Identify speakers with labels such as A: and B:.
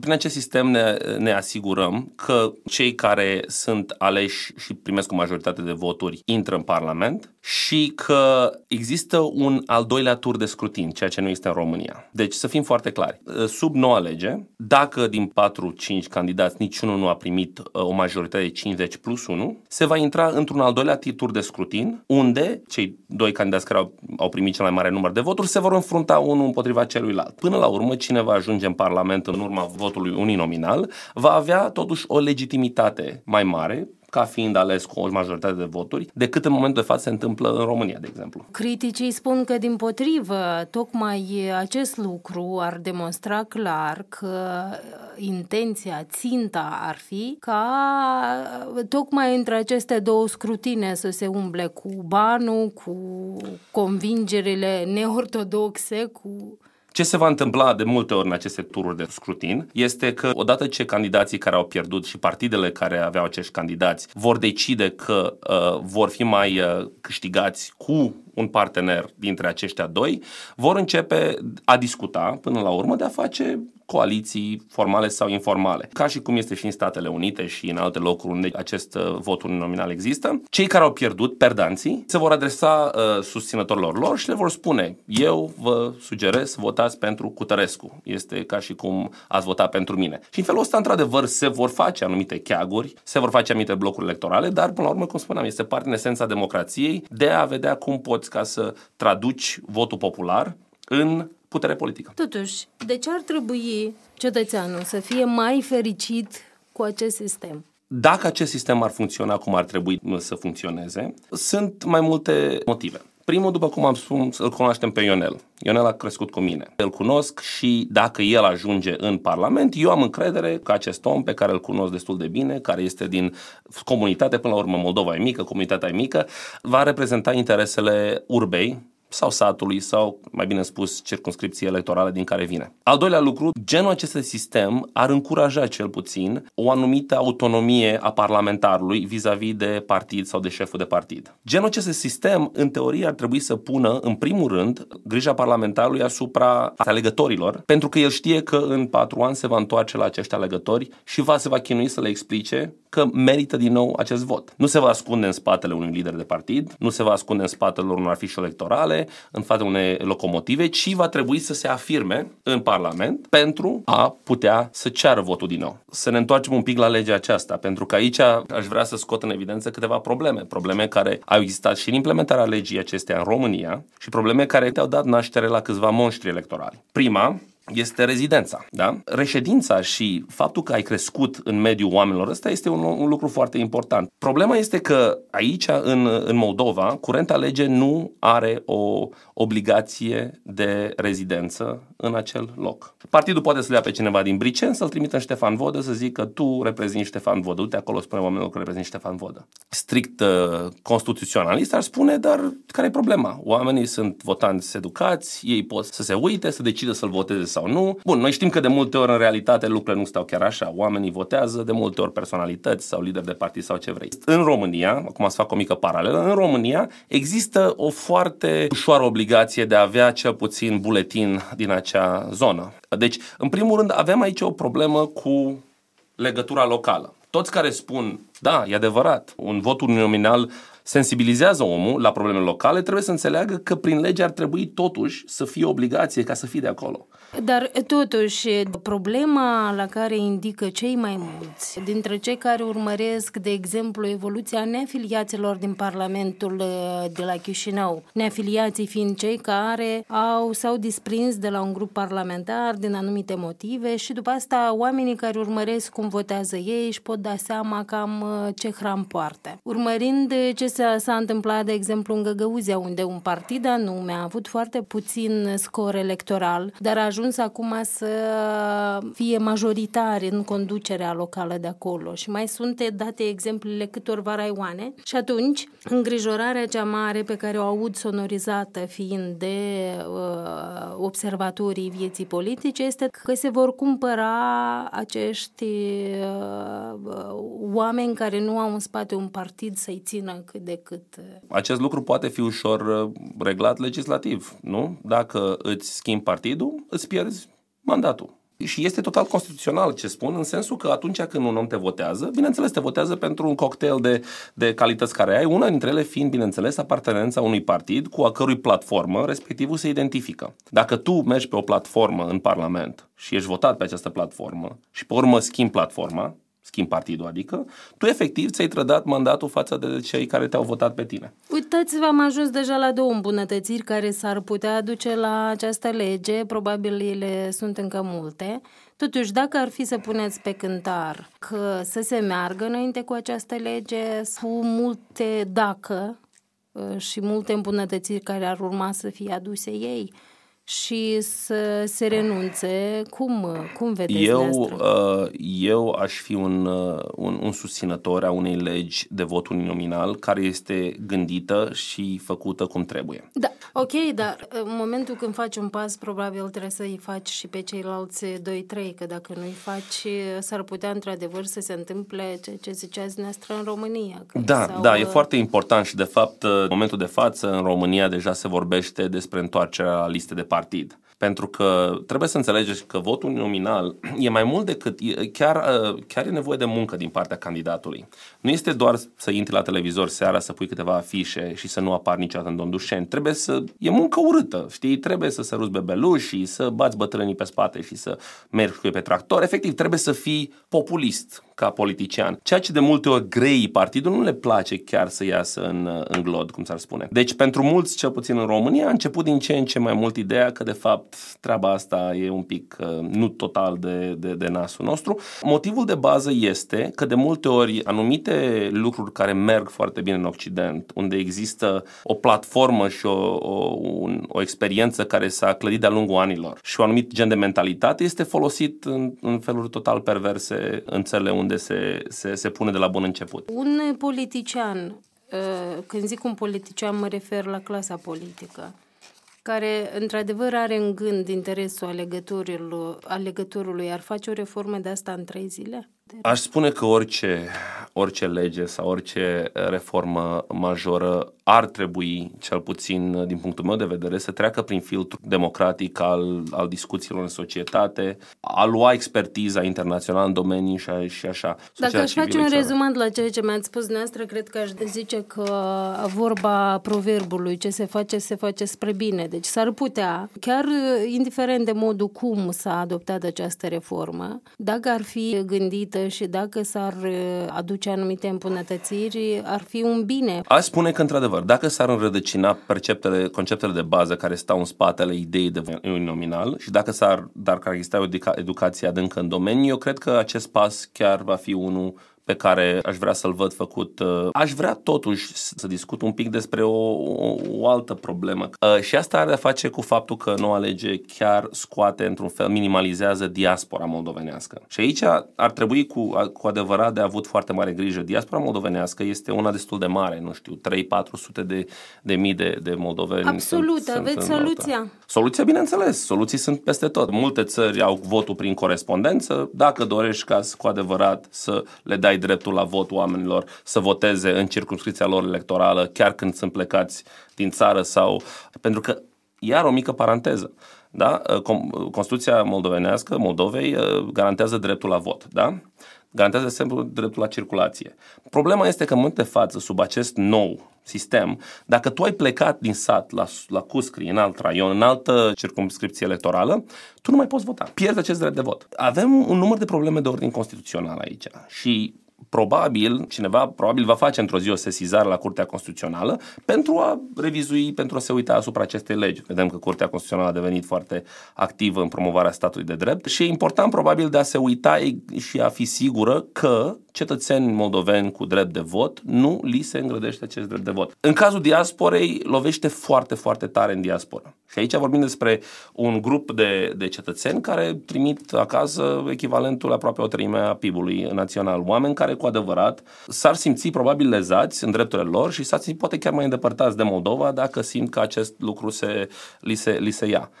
A: Prin acest sistem ne asigurăm că cei care sunt aleși și primesc o majoritate de voturi intră în Parlament și că există un al doilea tur de scrutin, ceea ce nu este în România. Deci să fim foarte clari. Sub noua lege, dacă din 4-5 candidați niciunul nu a primit o majoritate de 50 plus 1, se va intra într-un al doilea tur de scrutin, unde cei doi candidați care au primit cel mai mare număr de voturi se vor înfrunta unul împotriva celuilalt. Până la urmă, cine va ajunge în Parlament în urma votului uninominal va avea totuși o legitimitate mai mare ca fiind ales cu o majoritate de voturi, decât în momentul de față se întâmplă în România, de exemplu.
B: Criticii spun că, dimpotrivă, tocmai acest lucru ar demonstra clar că intenția, ținta ar fi ca tocmai între aceste două scrutine să se umble cu banul, cu convingerile neortodoxe, cu...
A: Ce se va întâmpla de multe ori în aceste tururi de scrutin este că odată ce candidații care au pierdut și partidele care aveau acești candidați vor decide că vor fi mai câștigați cu un partener dintre aceștia doi, vor începe a discuta până la urmă de a face coaliții formale sau informale. Ca și cum este și în Statele Unite și în alte locuri unde acest vot uninominal există, cei care au pierdut, perdanții, se vor adresa susținătorilor lor și le vor spune: eu vă sugerez să votați pentru Cutărescu. Este ca și cum ați votat pentru mine. Și în felul ăsta, într-adevăr, se vor face anumite cheaguri, se vor face anumite blocuri electorale, dar, până la urmă, cum spuneam, este parte în esența democrației de a vedea cum poți ca să traduci votul popular în putere politică.
B: Totuși, de ce ar trebui cetățeanul să fie mai fericit cu acest sistem?
A: Dacă acest sistem ar funcționa cum ar trebui să funcționeze, sunt mai multe motive. Primul, după cum am spus, îl cunoaștem pe Ionel. Ionel a crescut cu mine. Îl cunosc și dacă el ajunge în Parlament, eu am încredere că acest om pe care îl cunosc destul de bine, care este din comunitate, până la urmă Moldova e mică, comunitatea e mică, va reprezenta interesele urbei sau satului sau, mai bine spus, circumscripții electorale din care vine. Al doilea lucru, genul acestui sistem ar încuraja cel puțin o anumită autonomie a parlamentarului vis-a-vis de partid sau de șeful de partid. Genul acestui sistem, în teorie, ar trebui să pună, în primul rând, grija parlamentarului asupra alegătorilor, pentru că el știe că în 4 ani se va întoarce la acești alegători și se va chinui să le explice că merită din nou acest vot. Nu se va ascunde în spatele unui lider de partid, nu se va ascunde în spatele unor afișe electorale, în fața unei locomotive, ci va trebui să se afirme în Parlament pentru a putea să ceară votul din nou. Să ne întoarcem un pic la legea aceasta, pentru că aici aș vrea să scot în evidență câteva probleme care au existat și în implementarea legii acesteia în România și probleme care te-au dat naștere la câțiva monștri electorali. Prima este rezidența, da? Reședința și faptul că ai crescut în mediul oamenilor, ăsta este un lucru foarte important. Problema este că aici, în Moldova, curenta lege nu are o obligație de rezidență în acel loc. Partidul poate să-l ia pe cineva din Briceni, să-l trimită în Ștefan Vodă, să zică: tu reprezinți Ștefan Vodă, uite acolo spune oamenilor că reprezinți Ștefan Vodă. Strict constituționalist ar spune, dar care e problema? Oamenii sunt votanți educați, ei pot să se uite, să decidă să-l voteze sau nu. Bun, noi știm că de multe ori în realitate lucrurile nu stau chiar așa. Oamenii votează, de multe ori personalități sau lideri de partid sau ce vrei. În România, acum să fac o mică paralelă, în România există o foarte ușoară obligație de a avea cel puțin buletin din acea zonă. Deci, în primul rând, avem aici o problemă cu legătura locală. Toți care spun, da, e adevărat, un vot uninominal sensibilizează omul la probleme locale, trebuie să înțeleagă că prin lege ar trebui totuși să fie obligație ca să fii de acolo.
B: Dar totuși, problema la care indică cei mai mulți dintre cei care urmăresc, de exemplu, evoluția neafiliaților din Parlamentul de la Chișinău, neafiliații fiind cei care s-au desprins de la un grup parlamentar din anumite motive și după asta oamenii care urmăresc cum votează ei își pot da seama cam ce hram poartă. Urmărind ce s-a întâmplat, de exemplu, în Găgăuzia, unde un partid anume a avut foarte puțin scor electoral, dar a ajuns acum să fie majoritar în conducerea locală de acolo și mai sunt date exemplele câtorva raioane și atunci îngrijorarea cea mare pe care o aud sonorizată fiind de observatorii vieții politice este că se vor cumpăra acești oameni care nu au în spate un partid să-i țină cât de cât.
A: Acest lucru poate fi ușor reglat legislativ, nu? Dacă îți schimbi partidul, îți pierzi mandatul. Și este total constituțional ce spun, în sensul că atunci când un om te votează, bineînțeles te votează pentru un cocktail de calități care ai, una dintre ele fiind, bineînțeles, apartenența unui partid cu a cărui platformă respectivul se identifică. Dacă tu mergi pe o platformă în Parlament și ești votat pe această platformă și pe urmă schimbi platforma, schimbi partidul, adică, tu efectiv ți-ai trădat mandatul față de cei care te-au votat pe tine.
B: Uitați-vă, am ajuns deja la 2 îmbunătățiri care s-ar putea aduce la această lege, probabil ele sunt încă multe. Totuși, dacă ar fi să puneți pe cântar că să se meargă înainte cu această lege, cu multe dacă și multe îmbunătățiri care ar urma să fie aduse ei, și să se renunțe, cum vedeți
A: eu aș fi un susținător a unei legi de vot uninominal care este gândită și făcută cum trebuie.
B: Da, ok, dar în momentul când faci un pas, probabil trebuie să-i faci și pe ceilalți 2-3, că dacă nu-i faci, s-ar putea într-adevăr să se întâmple ce ziceați dumneavoastră în România.
A: Da, e foarte important și de fapt în momentul de față în România deja se vorbește despre întoarcerea la liste de partid. Pentru că trebuie să înțelegeți că votul nominal e mai mult decât, chiar e nevoie de muncă din partea candidatului. Nu este doar să intri la televizor seara, să pui câteva afișe și să nu apar niciodată în Dondușeni. E muncă urâtă, știi? Trebuie să săruți bebelușii, să bați bătrânii pe spate și să mergi cu ei pe tractor. Efectiv, trebuie să fii populist ca politician. Ceea ce de multe ori greii partidul nu le place chiar să iasă în glod, cum s-ar spune. Deci, pentru mulți, cel puțin în România, a început din ce în ce mai mult ideea că, de fapt, treaba asta e un pic nu total de nasul nostru. Motivul de bază este că, de multe ori, anumite lucruri care merg foarte bine în Occident, unde există o platformă și o experiență care s-a clădit de-a lungul anilor și un anumit gen de mentalitate, este folosit în feluri total perverse în țările unde se pune de la bun început.
B: Un politician, când zic un politician, mă refer la clasa politică, care într-adevăr are în gând interesul alegătorului, ar face o reformă de asta în 3 zile?
A: Aș spune că orice lege sau orice reformă majoră ar trebui, cel puțin din punctul meu de vedere, să treacă prin filtru democratic al discuțiilor în societate, a lua expertiza internațională în domenii și așa.
B: Dacă aș face un rezumat la ceea ce mi-ați spus dumneavoastră, cred că aș zice că vorba proverbului, ce se face spre bine. Deci s-ar putea, chiar indiferent de modul cum s-a adoptat această reformă, dacă ar fi gândită și dacă s-ar aduce anumite îmbunătățiri, ar fi un bine.
A: Aș spune că, într-adevăr, dacă s-ar înrădăcina conceptele de bază care stau în spatele ideii de nominal și dacă ar exista o educație adâncă în domeniu, eu cred că acest pas chiar va fi unul pe care aș vrea să-l văd făcut. Aș vrea totuși să discut un pic despre o altă problemă. Și asta are de-a face cu faptul că noua lege chiar scoate, într-un fel, minimalizează diaspora moldovenească. Și aici ar trebui cu adevărat de avut foarte mare grijă. Diaspora moldovenească este una destul de mare, nu știu, 300-400 de mii de moldoveni.
B: Absolut, aveți soluția?
A: Soluția, bineînțeles, soluții sunt peste tot. Multe țări au votul prin corespondență. Dacă dorești ca cu adevărat să le dai dreptul la vot oamenilor să voteze în circumscripția lor electorală, chiar când sunt plecați din țară sau... Pentru că, iar o mică paranteză, da? Constituția moldovenească, Moldovei, garantează dreptul la vot, da? Garantează, de exemplu, dreptul la circulație. Problema este că în momentul de față, sub acest nou sistem, dacă tu ai plecat din sat la Cuscri, în alt raion, în altă circumscripție electorală, tu nu mai poți vota. Pierzi acest drept de vot. Avem un număr de probleme de ordin constituțional aici și cineva va face într-o zi o sesizare la Curtea Constituțională pentru a revizui, pentru a se uita asupra acestei legi. Vedem că Curtea Constituțională a devenit foarte activă în promovarea statului de drept și e important probabil de a se uita și a fi sigură că cetățeni moldoveni cu drept de vot nu li se îngrădește acest drept de vot. În cazul diasporei, lovește foarte, foarte tare în diasporă. Și aici vorbim despre un grup de cetățeni care trimit acasă echivalentul aproape o treime a PIB-ului național. Oameni care cu adevărat s-ar simți probabil lezați în drepturile lor și s-ar simți poate chiar mai îndepărtați de Moldova dacă simt că acest lucru li se ia.